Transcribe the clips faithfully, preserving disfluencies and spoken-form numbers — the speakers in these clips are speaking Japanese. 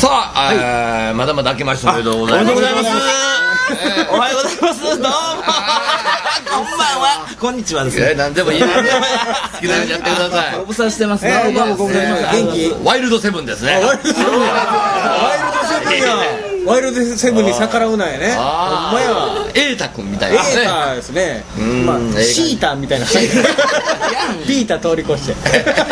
さあ、はい、まだまだ明けましておめでとうございます。 おはようございます。おはようございます。どうも。こんばんは。こんにちはですね。 何でもいい。好きなようにやってください。 ご無沙汰してます。 どうもご無沙汰してます。元気？ ワイルドセブンですね。 ワイルドセブン。ワイルドセブンや。ワイルドセブンに逆らうなやね。ほんまや。 エータ君みたいなね。 エータですね。まあシータみたいな。ビータ通り越して。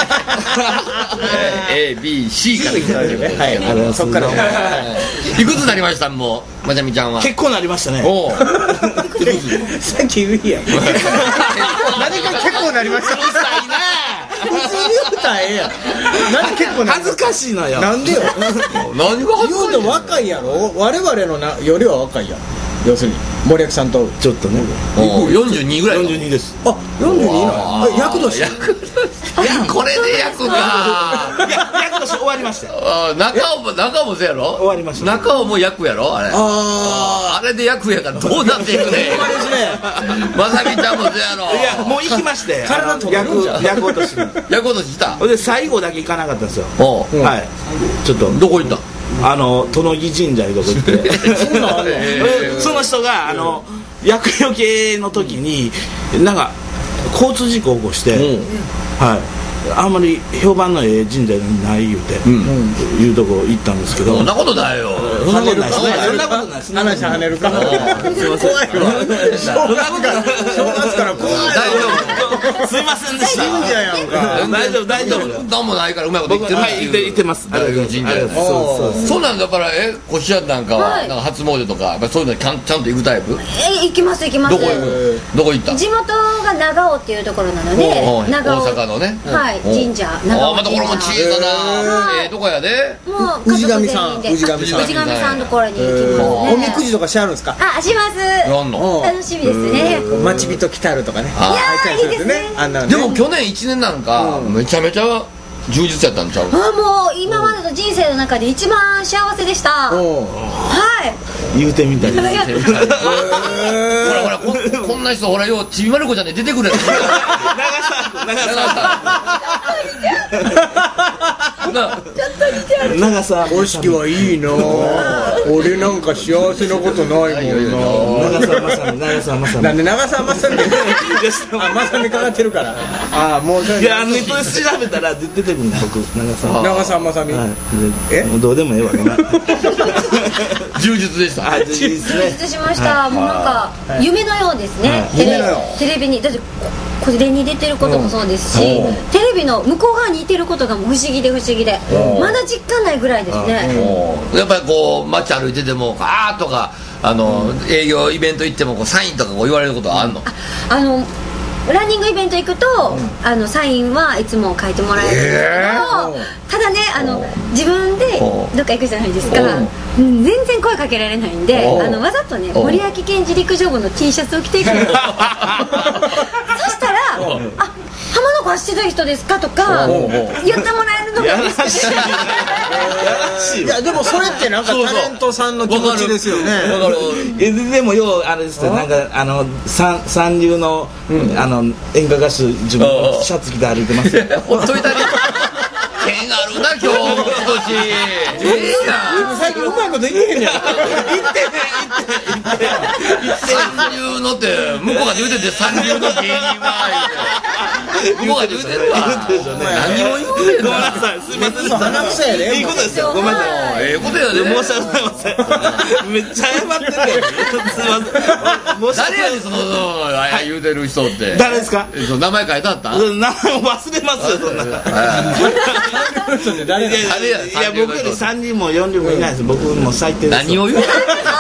A B C から来たね。 はい。そっから。 いくつになりましたもうまちゃみちゃんは。 結構なりましたね。 おお。 さっき言いや。何か結構なりました。 うるさいな。 普通に言うたらええやん。何結構な。 恥ずかしいのよ。 なんでよ。 何が恥ずかしい。 言うと若いやろ。我々のなよりは若いやん。要するに森脇さんとちょっとね。 よんじゅうにぐらい。 よんじゅうにです。 あ、よんじゅうになの。役年。 いやこれで役か。 いや役年終わりましたよ。 中尾も中尾もそうやろ。 終わりました。 中尾も役やろあれ。あああれで役やからどうなっていくね。まさみちゃんもそうやろ。 いやもう行きまして。 体取れるんじゃん。 役落とし。 役落としした。 で最後だけ行かなかったんですよ。はい。ちょっとどこ行った。 あの殿木神社いうとこ行ってその人があの厄除けの時になんか交通事故を起こして、はいあんまり評判のええ神社にない言うて、いうとこ行ったんですけど、 そんなことないよ。 そんなことないですね。そんなことないですね。 話跳ねるか。すいません。怖いわ。正月から怖い。 大丈夫。すいませんでした。 神社やんか。 大丈夫大丈夫。 なんもないからうまいこと言ってる。 はい言ってます。 神社。そうそう。そうなんだからえこしあんなんかはなんか初詣とかやっぱそういうのちゃんちゃんと行くタイプ？ え行きます行きます。 どこ行く？どこ行った？ 地元が長尾っていうところなので、 長尾大阪のね。 はい神社。 あまたこれも小さなええとこやで。 もう氏神さん。氏神さん。 氏神さんのところに行きますね。 おみくじとかしあるんですか？ あします。 なんの？ 楽しみですね。 待ち人来たるとかね。 いやいいですね。 でも去年いちねんなんかめちゃめちゃ充実やったんちゃう？ あもう今までの人生の中で一番幸せでした。はい言うてみたい。ほらほらこんな人ほらよちびまる子ちゃんで出てくるやつ。長さ長さ長さお式はいいな。俺なんか幸せなことないもんな。 長さまさみ長さまさみ。 なんで長さまさみ。あまさみかかってるから。ああもういやネットで調べたら出てくるんだ僕長さ長さまさみ。 えどうでもええわね。 充実でした。 充実充実しました。もうなんか夢のようですね。テレビにだってこれに出てることもそうですし、テレビの向こう側にいてることがもう不思議で不思議でまだ実感ないぐらいですね。 やっぱりこう街歩いててもあーとかあの営業イベント行ってもこうサインとかこう言われることはあるの？ あのランニングイベント行くと、あのサインはいつも書いてもらえるんですけど、ただねあの自分でどっか行くじゃないですか、うん、全然声かけられないんで、あのわざとね森脇健児陸上部の T シャツを着ていくんですそしたら「あ浜の子走ってた人ですか?」とか言ってもらえるのが嬉しくて。 いやでもそれってなんかタレントさんの気持ちですよね。 でもようあれですよなんかあの三三流のあの演歌歌手自分シャツ着て歩いてますよ。 ほっといたり剣あるな今日も少し。ええな。 最近うまいこと言ってへんやん。言ってね言ってね言って三流のって向こうが言うてて三流の芸人は向こうが言うてるわ。何も言うてんの。 ごめんなさいすみません。 鼻くそやね。 いいことですよ。ごめんなさい。 ええことやで。 申し訳ございません。めっちゃ謝ってるよ。すみません。 誰やねんその言うてる人って。 誰ですか？ 名前書いてあった？ 名前忘れますよそんな。 誰いや僕よりさんにんもよんにんもいないです。僕も最低です。 何を言うの？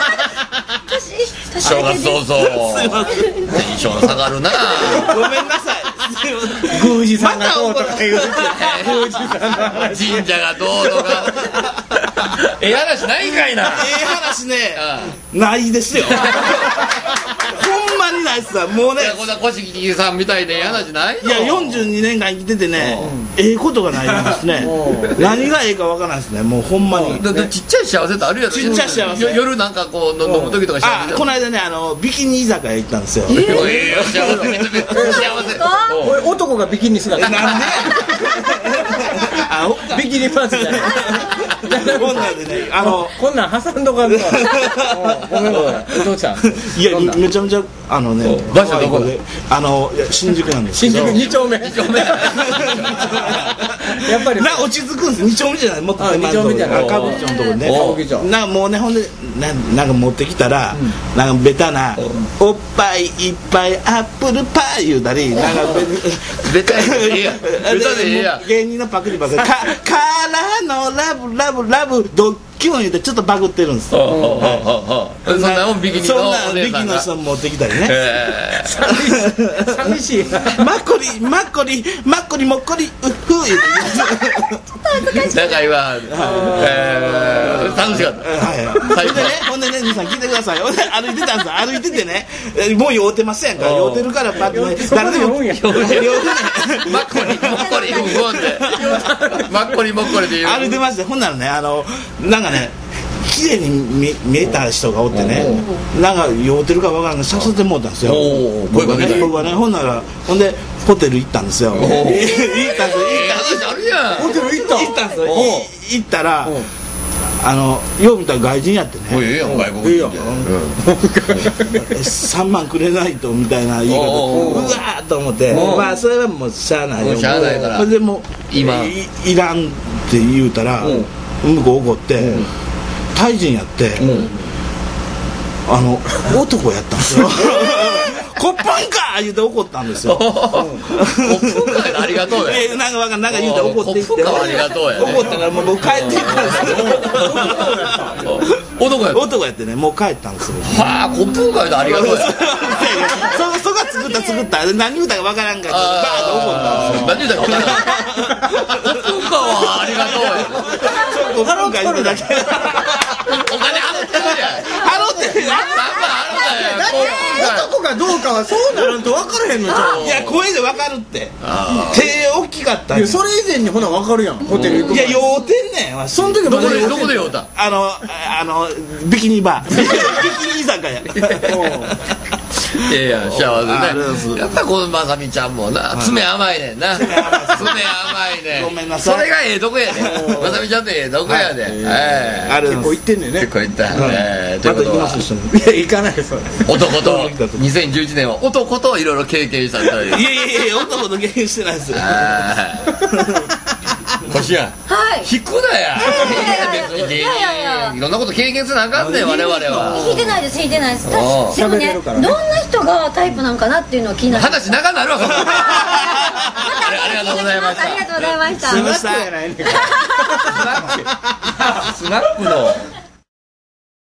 正月早々テンション下がるな。 ごめんなさい。 宮司さんがどうとか言うて宮司さんの話神社がどうとかええ話ないんかいな。 ええ話ねないですよ。ほんまにないっすわもうね。 こんな小杉さんみたいでええ話ないの？ いやよんじゅうにねんかん生きててねええことがないんですね。何がええかわからないですねもうほんまに。 ちっちゃい幸せってあるやろ。 ちっちゃい幸せ。 夜なんかこう飲む時とか幸せ。 あこの間ねあのビキニ居酒屋行ったんですよ。 ええ幸せめちゃめちゃ幸せ。 男がビキニ姿。 なんで？ ビキニパンツじゃない。 ほんなんでねあのこんなん挟んどかんとごめんごめんお父ちゃんいやめちゃめちゃあのね場所どこであの新宿なんですけど新宿に丁目に丁目やっぱりな落ち着くんですに丁目じゃないもっとあに丁目じゃない歌舞伎町のとこね歌舞伎町なもうねほんでななんか持ってきたらなんかベタなおっぱいいっぱいアップルパイ言うたりなんかベタでええやんベタでええやん芸人のパクリばっかりかからのラブラブラブドッキュン言うてちょっとバグってるんですよそんなもんビキニのそんなお姉さんがビキニの人持ってきたりねえ寂しいマッコリマッコリマッコリもっこりうっふー言うてー仲いいわえー楽しかったはいほんでねほんでね兄さん聞いてくださいほんで歩いてたんです歩いててねえもう酔うてますやんか酔うてるからパッとね誰でも酔うねマッコリモッコリブンでマッコリモッコリで言う歩いてましてほんならねあのなんかね綺麗に見見えた人がおってねなんか酔うてるかわからんけど誘ってもうたんですよおー僕はね僕はねほんならほんでホテル行ったんですよ行ったんですよ行ったんですよええ話あるやんホテル行った行ったんですよおうい行ったらあのよう見たら外人やってねおいええやん外国人でさんまんくれないとみたいな言い方おうおううわーっと思っておうまあそれはもうしゃあないよもうしゃあないからそれでもう今いいらんって言うたら向こう怒ってタイ人やってあの男やったんですよコップンか言うて怒ったんですよコップンかありがとうやいやなんかわかんなんか言うて怒ってきてコップンかありがとうやね怒ったからもう僕帰っていったんですよ男や男やってねもう帰ったんですよはあコップンかありがとうやそそが作った作った何言うたかわからんからバーッと怒ったんですよ何言うたか分からんコップンかはありがとうやコップンか言うただけお金払ってるやん払ってるまあまあ払ったやん男かどうかはそうならんと分からへんのじゃんいや声でわかるってあ手大きかったんやいやそれ以前にほな分かるやんホテル行くいや前酔うてんねんわしその時どこでまどこで酔うたあのあのビキニバービキニ居酒屋いやいや幸ありがとうございますせねやっぱりこのまさみちゃんもな爪甘いねんな爪甘いねんごめんなさいそれがええとこやでまさみちゃんってええとこやでええあれ結構行ってんねんね結構いったええとまた行きいうことはます一緒にいや行かないそれ男とにせんじゅういちねんは男といろいろ経験したといういやいやいや男と芸してないですよこしやんはい引くなや別に芸いやいやいや人いろんなこと経験せなあかんねん我々は引いてないです引いてないですああでもね喋れるからねどんな人がタイプなんかなっていうのを気になる話長なるわそんなあれありがとうございましたありがとうございましたすいませんスナックやないねんからスナックの